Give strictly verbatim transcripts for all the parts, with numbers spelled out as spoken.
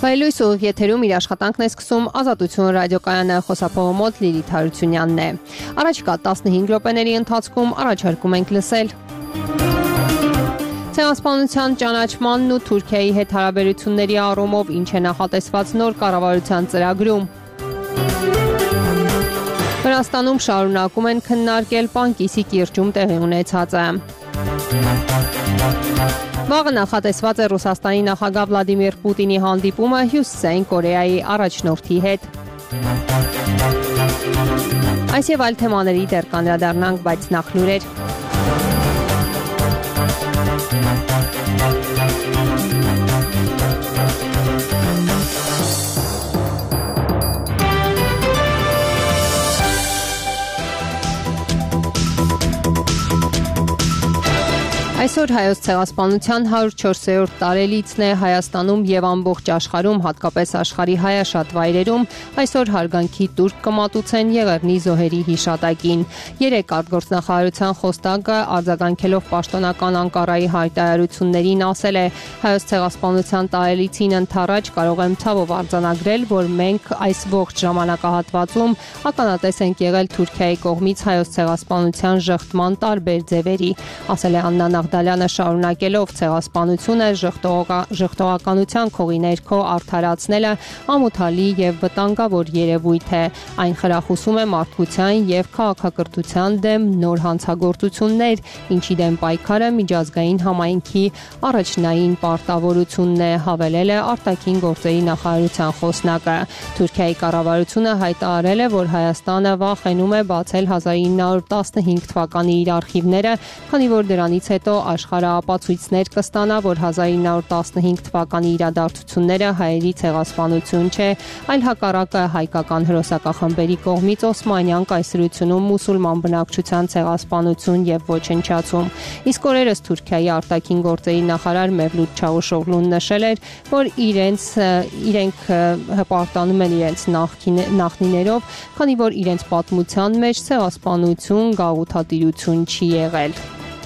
Հայելույս ուղիղ եթերում իր աշխատանքն է սկսում Ազատություն ռադիոկայանը, խոսափողը մոտ Լիլիթ Հարությունյանն է։ Առաջիկա տասնհինգ րոպեների ընթացքում առաջարկում ենք լսել Ցեղասպանության ճանաչմանն ու Թուրքիայի հետ հարաբերությունների առումով ինչ է նախատեսված նոր կառավարության ծրագրում։ Վրաստանում շարունակում են քննարկել Պանկիսի կիրճում տեղի ունեցածը։ Վաղը նախատեսված է Ռուսաստանի նախագահ Վլադիմիր Պուտինի հանդիպումը Հյուսիսային Կորեայի առաջնորդի հետ։ Այս եւ այլ թեմաների դեռ կանդրադառնանք, բայց նախ լուրեր։ Այսօր հայոց ցեղասպանության հարյուր չորսերորդ տարելիցն է Հայաստանում եւ ամբողջ աշխարհում, հատկապես աշխարհի հայաշատ վայրերում, այսօր հարգանքի տուրք կմատուցեն Եղեռնի զոհերի հիշատակին։ Երեք արտգործնախարարության խոսնակը արձագանքելով պաշտոնական Անկարայի հայտարարություններին ասել է. հայոց ցեղասպանության տարելիցին ընթառաջ կարող եմ ցավով արձանագրել, որ մենք այս ողջ ժամանակահատվածում ականատես ենք եղել Թուրքիայի կողմից հայոց ցեղասպանության ժխտման տարբեր ձևերի, ասել է Աննա Նաղդալյանը շարունակելով ցեղասպանությունը ժխտողականության քողի ներքո արդարացնելը ամոթալի եւ վտանգավոր երևույթ է։ Այն խրախուսում է մարդկության եւ քաղաքակրթության դեմ նոր հանցագործություններ, ինչի դեմ պայքարը միջազգային համայնքի առաջնային պարտավորությունն է, հավելել է արտաքին գործերի նախարարության խոսնակը։ Թուրքիայի կառավարությունը հայտարարել է, որ Հայաստանը վախենում է բացել հազար ինը հարյուր տասնհինգ թվականի իր արխիվները, քանի որ դրանից հետո աշխարհը ապացույցներ կստանա, որ հազար ինը հարյուր տասնհինգ թվականի իրադարձությունները հայերի ցեղասպանություն չէ, այլ հակառակը հայկական հրոսակախմբերի կողմից Օսմանյան կայսրությունում մուսուլման բնակչության ցեղասպանություն եւ ոչնչացում։ Իսկ օրերս Թուրքիայի արտաքին գործերի նախարար Մևլութ Չավուշօղլուն նշել էր, որ իրենց իրենք հպարտանում են իրենց նախնիներով, քանի որ իրենց պատմության մեջ ցեղասպանություն, գաղութատիրություն չի եղել։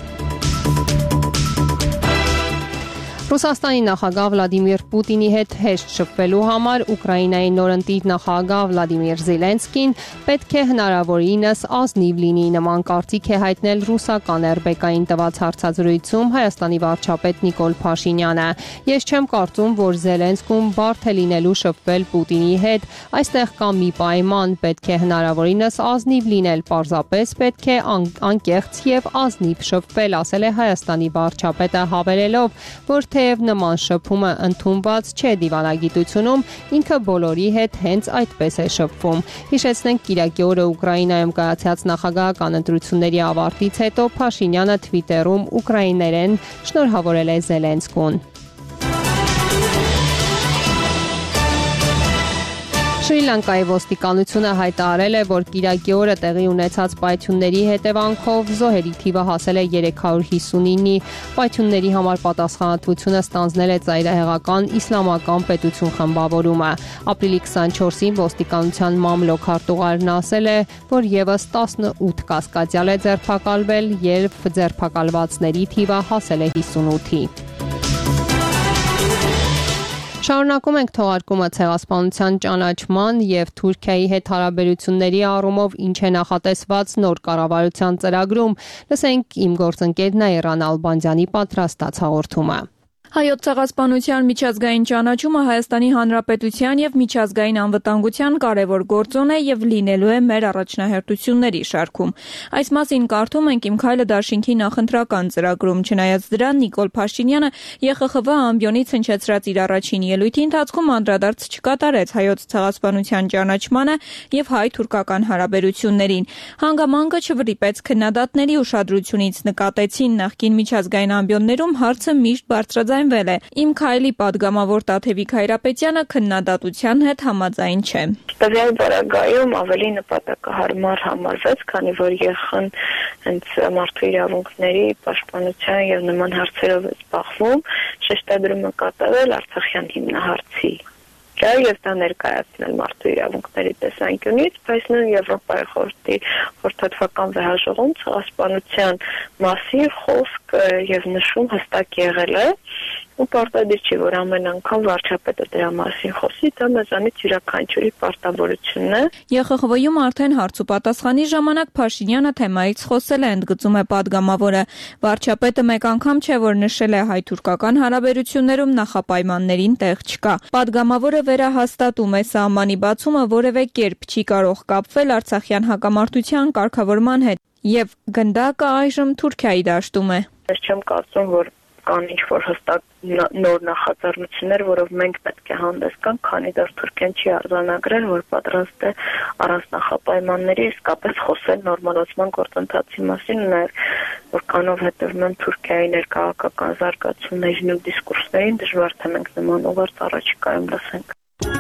Ռուսաստանի նախագահ Վլադիմիր Պուտինի հետ հեշտ շփվելու համար Ուկրաինայի նորընտիր նախագահ Վլադիմիր Զելենսկին պետք է հնարավորինս ազնիվ լինի, նման կարծիք է հայտնել ռուսական եր բե կային տված հարցազրույցում Հայաստանի վարչապետ Նիկոլ Փաշինյանը։ Ես չեմ կարծում, որ Զելենսկուն բարդ է լինելու շփվել Պուտինի հետ, այստեղ կա մի պայման, պետք է հնարավորինս ազնիվ լինել, պարզապես պետք է անկեղծ եւ ազնիվ շփվել, ասել է Հայաստանի վարչապետը, հավելելով, որ Թեև նման շփումը ընդունված չէ դիվանագիտությունում, ինքը բոլորի հետ հենց այդպես է շփվում։ Հիշեցնենք կիրակի օրը Ուկրաինայում կայացած նախագահական ընտրությունների ավարտից հետո Փաշինյանը Թվիտերում ուկրաիներեն շնորհավորել է Զելենսկուն։ Շրի Լանկայի ոստիկանությունը հայտարարել է, որ կիրակի օրը տեղի ունեցած պայթյունների հետևանքով զոհերի թիվը հասել է երեք հարյուր հիսունինի։ Պայթյունների համար պատասխանատվությունը ստանձնել է ծայրահեղական իսլամական պետություն խմբավորումը։ Ապրիլի քսանչորսին ոստիկանության մամլոք հարտուղարն ասել է, որ եւս տասնութ կասկածյալ է ձերբակալվել, երբ ձերբակալվածների թիվը հասել է հիսունութի։ Շարունակում ենք թողարկումը ցեղասպանության ճանաչման եւ Թուրքիայի հետ հարաբերությունների առումով ինչ է նախատեսված նոր կառավարության ծրագրում։ Լսենք իմ գործընկեր Նաիրան Ալբանդյանի պատրաստած հաղորդումը։ Հայոց ցեղասպանության միջազգային ճանաչումը Հայաստանի Հանրապետության եւ միջազգային անվտանգության կարևոր գործոն է եւ լինելու է մեր առաջնահերթությունների շարքում։ Այս մասին կարդում ենք Իմ քայլը դաշինքի նախընտրական ծրագրում։ Չնայած դրան, Նիկոլ Փաշինյանը Ե Խ Խ V ամբիոնից հնչեցրած իր առաջին ելույթի ընթացքում անդրադարձ չկատարեց հայոց ցեղասպանության ճանաչմանը եւ հայ-թուրքական հարաբերություններին։ Հանգամանքը չվրիպեց քննադատների ուշադրությունից, նկատեցին նախկին միջազգային ամբիոններում հարցը միշտ բարձրաձայն Իմ քայլի падգամավոր Տաթևիկ Հայրապետյանը քննադատության հետ համաձայն չէ։ Տվյալ բարագայում ավելի նպատակահարմար համարվեց, քանի որ Ե Խ Ն հենց մարդու իրավունքների պաշտպանության եւ նման հարցերով է զբաղվում, շեշտադրումը կատարել Արցախյան հիմնահարցի եւ դա ներկայացնել մարդու իրավունքների տեսանկյունից, բայց նույն Եվրոպայի խորհրդի խորհրդատվական վեհաժողովում ցեղասպանության մասին խոսք եւ նշում հստակ եղել է, ու պարտադիր չի, որ ամեն անգամ վարչապետը դրա մասին խոսի, դա մեզանից յուրաքանչյուրի պարտավորությունն է։ Ե Խ Խ V-ում արդեն հարց ու պատասխանի ժամանակ Փաշինյանը թեմայից խոսել է, ընդգծում է պատգամավորը։ Վարչապետը մեկ անգամ չէ, որ նշել է հայ-թուրքական հարաբերություններում նախապայմաններին տեղ չկա։ Պատգամավորը վերահաստատում է սահմանի բացումը որևէ կերպ չի կարող կապվել արցախյան հակամարտության կարգավորման հետ, եւ գնդակը այժմ Թուրքիայի դաշտում է։ Ես չեմ կարծում, որ կան ինչ-որ հստակ նոր նախաձեռնություններ, որով մենք պետք է հանդես գանք, քանի դեռ Թուրքիան չի արձանագրել, որ պատրաստ է առանց նախապայմանների իսկապես խոսել նորմալացման գործընթացի մասին, ու նաև որքանով հետևում եմ Թուրքիայի ներքաղաքական զարգացումներին ու դիսկուրսներին, դժվար թե մենք նման ուղերձ առաջիկայում լսենք։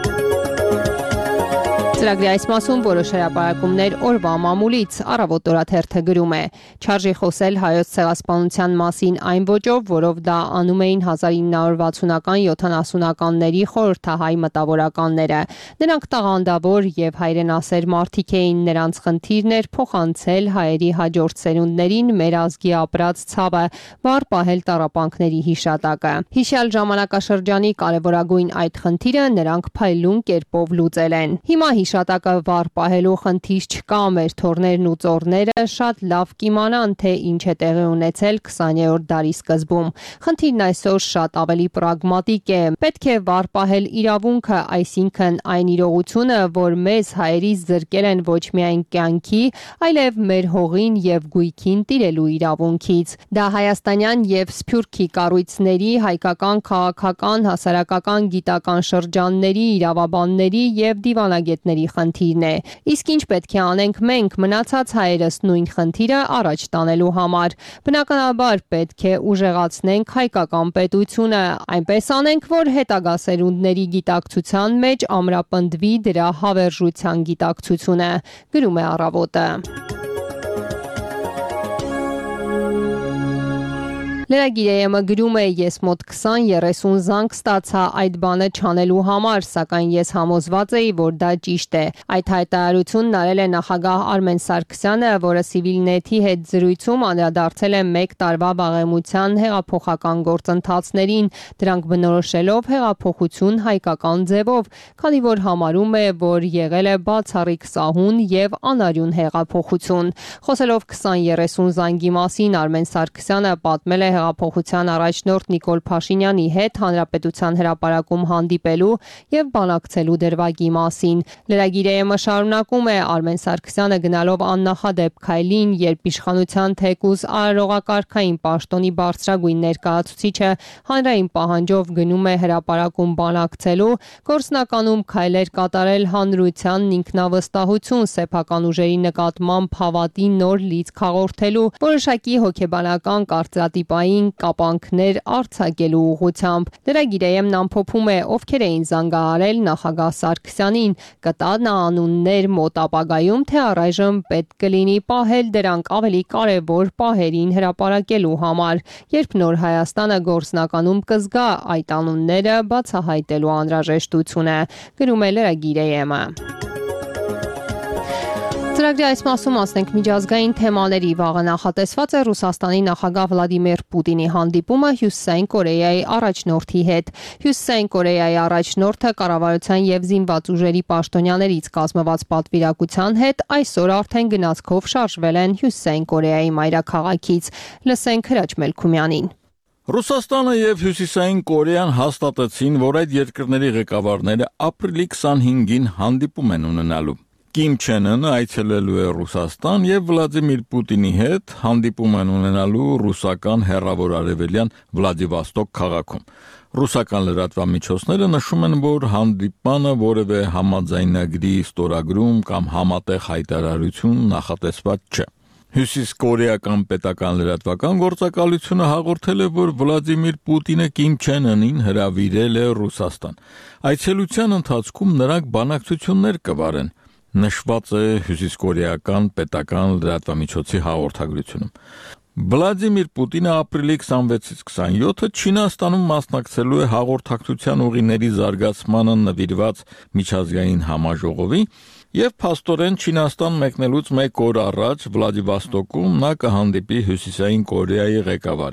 Ծրագրի այս մասում որոշ հրապարակումներ օրվա մամուլից Առավոտ օրաթերթը գրում է. Չարժի խոսել հայոց ցեղասպանության մասին այն ոճով, որով դա անում էին հազար ինը հարյուր վաթսունական յոթանասունականների խորհրդահայ մտավորականները։ Նրանք տաղանդավոր եւ հայրենասեր մարդիկ էին, նրանց խնդիրն էր փոխանցել հայերի հաջորդ սերունդներին մեր ազգի ապրած ցավը, վառ պահել տառապանքների հիշատակը։ Հիշյալ ժամանակաշրջանի կարևորագույն այդ խնդիրը նրանք փայլուն կերպով լուծել են։ Հիմա հիշատակը վառ պահելու խնդիր չկա, մեր թորներն ու ծորները շատ լավ կիմանան, թե ինչ է տեղի ունեցել քսաներորդ դարի սկզբում։ Խնդիրն այսօր շատ ավելի պրագմատիկ է։ Պետք է վառ պահել իրավունքը, այսինքն այն իրողությունը, որ մեզ հայերից զրկել են ոչ միայն կյանքի, այլև մեր հողին եւ գույքին տիրելու իրավունքից։ Դա հայաստանյան եւ սփյուռքի կառույցների, հայկական քաղաքական, հասարակական, գիտական շրջանների, իրավաբանների եւ դիվանագետների խնդիրն է։ Իսկ ինչ պետք է անենք մենք մնացած հայերս նույն խնդիրը առաջ տանելու համար։ Բնականաբար պետք է ուժեղացնենք հայկական պետությունը, այնպես անենք, որ հետագա սերունդների գիտակցության մեջ ամրապնդվի դրա հավերժության գիտակցությունը, գրում է Առավոտը։ Լրագիրը գրում է. ես մոտ քսան երեսուն զանգ ստացա այդ բանը չանելու համար, սակայն ես համոզված էի, որ դա ճիշտ է։ Այդ հայտարարությունն արել է նախագահ Արմեն Սարգսյանը, որը Civilnet-ի հետ զրույցում անդրադարձել է մեկ տարվա վաղեմության հեղափոխական գործընթացներին, դրանք բնորոշելով հեղափոխություն հայկական ձևով, քանի որ համարում է, որ եղել է բացառիկ սահուն եւ անարյուն հեղափոխություն։ Խոսելով քսան երեսուն զանգի մասին, Արմեն Սարգսյանը պատմել է հեղափոխության առաջնորդ Նիկոլ Փաշինյանի հետ հանրապետության հրապարակում հանդիպելու եւ բանակցելու դրվագի մասին։ Լրագիրը շարունակում է. Արմեն Սարգսյանը գնալով աննախադեպ քայլին, երբ իշխանության թեկուզ արարողակարգային պաշտոնի բարձրագույն ներկայացուցիչը հանրային պահանջով գնում է հրապարակում բանակցելու, գործնականում քայլեր կատարել հանրությանն ինքնավստահություն, սեփական ուժերի նկատմամբ հավատի նոր լիցք հաղորդելու, որոշակի հոգեբանական կարծրատիպային կապանքներ արձակելու ուղղությամբ։ Լրագիրը ամփոփում է, ովքեր էին զանգահարել նախագահ Սարգսյանին, կտա նա անուններ մոտ ապագայում, թե առայժմ պետք կլինի պահել դրանք ավելի կարևոր պահերին հրապարակելու համար, երբ նոր Հայաստանը գործնականում կզգա այդ անունները բացահայտելու անհրաժեշտությունը, գրում է լրագիրը։ Ծրագրի այս մասում ասենք միջազգային թեմաների։ Վաղը նախատեսված է Ռուսաստանի նախագահ Վլադիմիր Պուտինի հանդիպումը Հյուսիսային Կորեայի առաջնորդի հետ։ Հյուսիսային Կորեայի առաջնորդը կառավարության եւ զինված ուժերի պաշտոնյաներից կազմված պատվիրակության հետ այսօր արդեն գնացքով շարժվել են Հյուսիսային Կորեայի մայրաքաղաքից։ Լսենք Հրաչ Մելքումյանին։ Ռուսաստանը եւ Հյուսիսային Կորեան հաստատեցին, որ այդ երկրների ղեկավարները ապրիլի քսանհինգին հանդիպում են ունենալու։ Կիմ Չեն Ընը այցելելու է Ռուսաստան եւ Վլադիմիր Պուտինի հետ հանդիպում են ունենալու ռուսական հեռավոր արևելյան Վլադիվոստոկ քաղաքում։ Ռուսական լրատվամիջոցները նշում են, որ հանդիպանը որևէ համաձայնագրի ստորագրում կամ համատեղ հայտարարություն նախատեսված չէ։ Հյուսիսկորեական պետական լրատվական գործակալությունը հաղորդել է, որ Վլադիմիր Պուտինը Կիմ Չեն Ընին հրավիրել է Ռուսաստան։ Այցելության ընթացքում նրանք բանակցություններ կվարեն, նշված է հյուսիսկորեական պետական լրատվամիջոցի հաղորդագրությունում։ Վլադիմիր Պուտինը ապրիլի քսանվեցից քսանյոթը Չինաստանում մասնակցելու է հաղորդակցության ուղիների զարգացմանը նվիրված միջազգային համաժողովի եւ փաստորեն Չինաստան մեկնելուց մեկ օր առաջ Վլադիվոստոկում նա կհանդիպի Հյուսիսային Կորեայի ղեկավարին։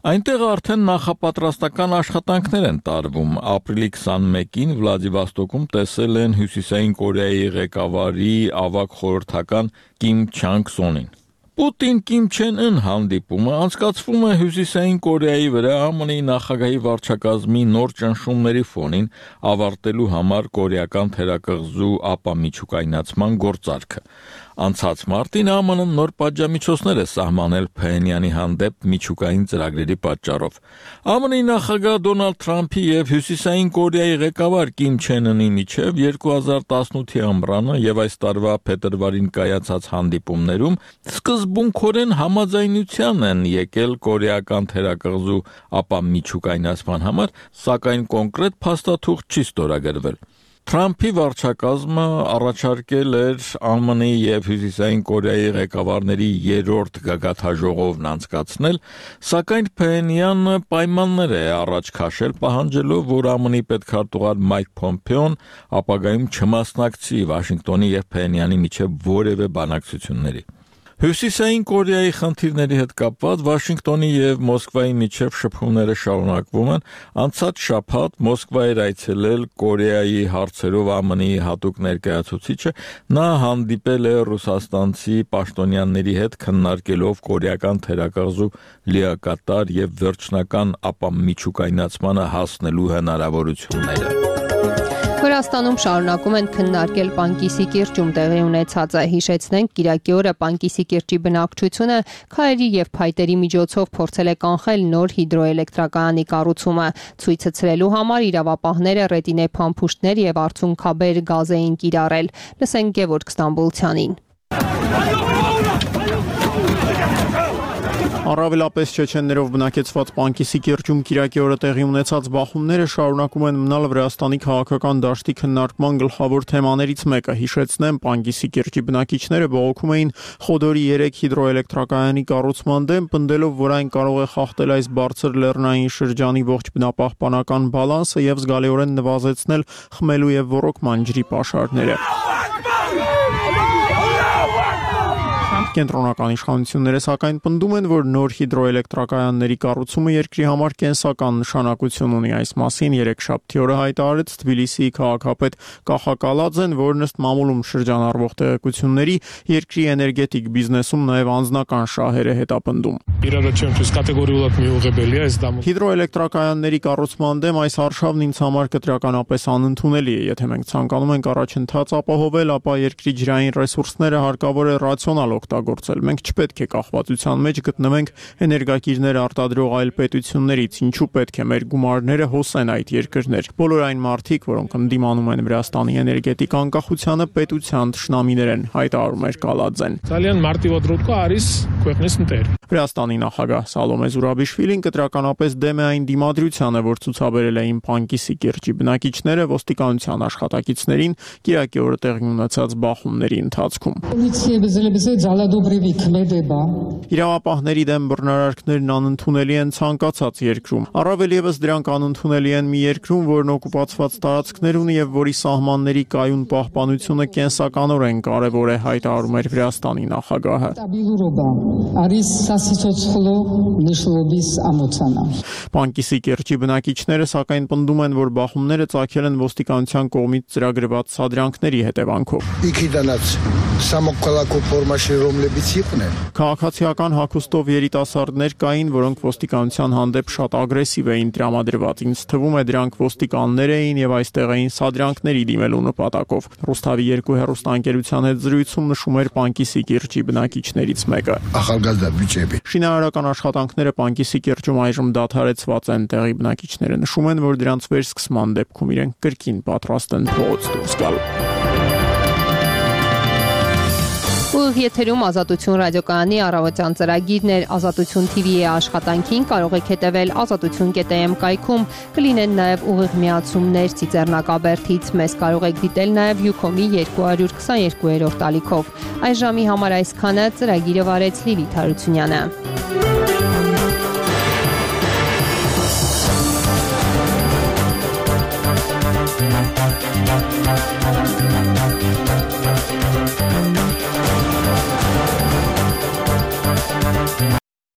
Այնտեղ արդեն նախապատրաստական աշխատանքներ են տարվում։ Ապրիլի քսանմեկին Վլադիվոստոկում տեսել են Հյուսիսային Կորեայի ղեկավարի ավագ խորհրդական Կիմ Չանգ Սոնին։ Պուտին-Կիմ Չեն Ըն հանդիպումը անցկացվում է Հյուսիսային Կորեայի վրա ԱՄՆ նախագահի վարչակազմի նոր ճնշումների ֆոնին ավարտելու համար կորեական թերակղզու ապամիջուկայնացման գործարքը։ Անցած մարտին ԱՄՆ նոր պատժամիջոցներ է սահմանել Փհենյանի հանդեպ միջուկային ծրագրերի պատճառով։ ԱՄՆ նախագահ Դոնալդ Թրամփի եւ Հյուսիսային Կորեայի ղեկավար Կիմ Չեն Ընի միջև երկու հազար տասնութի ամռանը եւ այս տարվա փետրվարին կայացած հանդիպումներում սկզբունքորեն համաձայնության են եկել կորեական թերակղզու ապամիջուկայնացման համար, սակայն կոնկրետ փաստաթուղթ չի ստորագրվել։ Թրամփի վարչակազմը առաջարկել էր ԱՄՆ եւ Հյուսիսային Կորեայի ղեկավարների երրորդ գագաթաժողովն անցկացնել, սակայն Փհենյանը պայմաններ է առաջ քաշել, պահանջելով, որ ԱՄՆ պետքարտուղար Մայք Փոմփեոն ապագայում չմասնակցի Վաշինգտոնի եւ Փհենյանի միջև որևէ բանակցությունների։ Հյուսիսային Կորեայի խնդիրների հետ կապված Վաշինգտոնի եւ Մոսկվայի միջև շփումները շարունակվում են։ Անցած շաբաթ Մոսկվա էր այցելել Կորեայի հարցերով ԱՄՆ-ի հատուկ ներկայացուցիչը, նա հանդիպել է ռուսաստանցի պաշտոնյաների հետ քննարկելով կորեական թերակղզու լիակատար եւ վերջնական ապամիջուկայնացմանը հասնելու հնարավորությունները։ Վրաստանում շարունակում են քննարկել Պանկիսի կիրճում տեղի ունեցածը։ Հիշեցնենք, կիրակի օրը Պանկիսի կիրճի բնակչությունը քարերի եւ փայտերի միջոցով փորձել է կանխել նոր հիդրոէլեկտրակայանի կառուցումը։ Ցույցը ցրելու համար իրավապահները ռետինե փամփուշտներ եւ արցունքաբեր գազ էին կիրառել։ Լսենք Գևորգ Ստամբուլցյանին։ Առավելապես չեչեններով բնակեցված Պանկիսի կիրճում կիրակի օրը տեղի ունեցած բախումները շարունակում են մնալ Վրաստանի քաղաքական դաշտի քննարկման գլխավոր թեմաներից մեկը։ Հիշեցնեմ, Պանկիսի կիրճի բնակիչները բողոքում էին Խոդորի երեք հիդրոէլեկտրակայանի կառուցման դեմ, պնդելով, որ այն կարող է խախտել այս բարձր լեռնային շրջանի ողջ բնապահպանական բալանսը եւ զգալիորեն նվազեցնել խմելու եւ ոռոգման ջրի պաշարները։ Կենտրոնական իշխանությունները սակայն պնդում են, որ նոր հիդրոէլեկտրակայանների կառուցումը երկրի համար կենսական նշանակություն ունի։ Այս մասին երեքշաբթի օրը հայտարարեց Թբիլիսիի քաղաքապետ Կախա Կալաձեն, որն ըստ մամուլում շրջանառվող տեղեկությունների երկրի էներգետիկ բիզնեսում նաև անձնական շահեր է հետապնդում։ Հիդրոէլեկտրակայանների կառուցման դեմ այս արշավն ինձ համար կտրականապես անընդունելի է։ Եթե մենք ցանկանում ենք առաջընթաց ապահովել, ապա երկրի ջրային ռեսուրսները հարկավոր է ռացիոնալ օգտագործել։ Մենք չպետք է կախվածության մեջ գտնվենք էներգակիրներ արտադրող այլ պետություններից, ինչու պետք է մեր գումարները հոսեն այդ երկրներ։ Բոլոր այն մարդիկ, որոնք ընդդիմանում են Վրաստանի էներգետիկ անկախությանը, պետության թշնամիներ են, հայտարարում էր Կալաձեն։ Վրաստանի նախագահ Սալոմե Զուրաբիշվիլին կտրականապես դեմ է այն դիմադրությանը, որ ցուցաբերել էին Պանկիսի կիրճի բնակիչները ոստիկանության աշխատակիցներին կիրակի օրը տեղի ունեցած բախումների ընթացքում։ Իրավապահների դեմ բռնարարքներն անընդունելի են ցանկացած երկրում։ Առավել եւս դրանք անընդունելի են մի երկրում, որն օկուպացված տարածքներ ունի եւ որի սահմանների կայուն պահպանությունը կենսականորեն կարեւոր է, հայտարարում էր Վրաստանի նախագահը։ Պանկիսի կիրճի բնակիչները սակայն պնդում են, որ բախումները ծագել են ոստիկանության կողմից ծրագրված սադրանքների հետևանքով։ Քաղաքացիական հագուստով երիտասարդներ կային, որոնք ոստիկանության հանդեպ շատ ագրեսիվ էին տրամադրված։ Ինձ թվում է, դրանք ոստիկաններ էին եւ այստեղ էին սադրանքների դիմելու նպատակով։ Ռուսթավի երկու հեռուստաընկերության հետ զրույցում նշում էր Պանկիսի կիրճի բնակիչներից մեկը։ Շինարարական աշխատանքները Պանկիսի կիրճում այժմ դադարեցված են։ Տեղի բնակիչները նշում են, որ դրանց վերսկսման դեպքում իրենք կրկին պատրաստ են փողոց դուրս գալ։ Ուղիղ եթերում Ազատություն ռադիոկայանի առավոտյան ծրագիրներ Ազատություն T V-ի աշխատանքին կարող եք հետևել ազատություն կետ am կայքում, կլինեն նաև ուղիղ միացումներ Ծիծեռնակաբերդից, մեզ կարող եք դիտել նաև Յուքոմի երկու հարյուր քսաներկու-րդ ալիքով։ Այս ժամի համար այսքանը, ծրագիրը վարեց Լիլիթ Հարությունյանը։ We'll be right back.